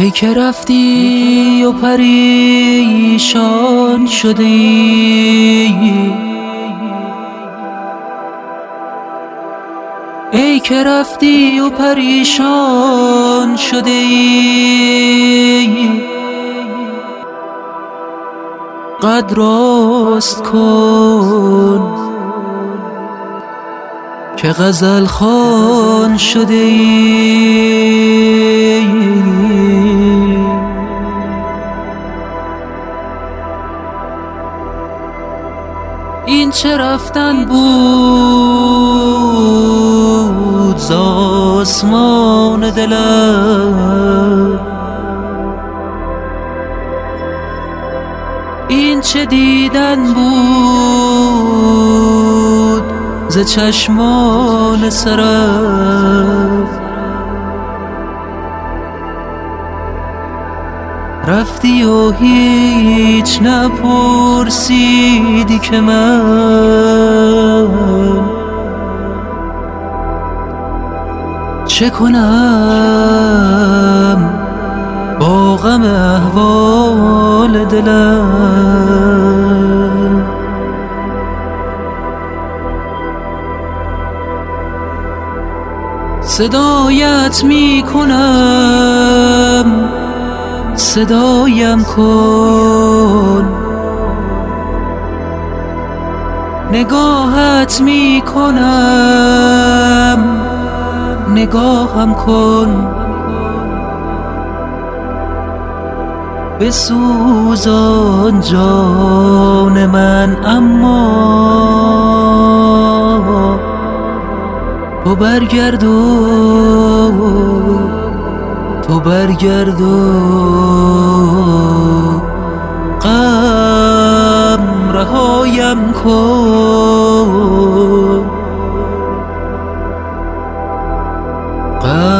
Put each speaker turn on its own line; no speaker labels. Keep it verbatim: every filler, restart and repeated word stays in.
ای که رفتی و پریشان شده ای، ای که رفتی و پریشان شده ای، قد راست کن که غزل خوان شده ای. این چه رفتن بود ز آسمان دلم، این چه دیدن بود ز چشمان سرم. رفتی و هیچ نپرسیدی که من چه کنم با غم احوال دلم. صدایت می کنم صدایم کن، نگاهت می کنم نگاهم کن. بسوزان جان من اما تو برگردو تو برگردو غم رهایم کن.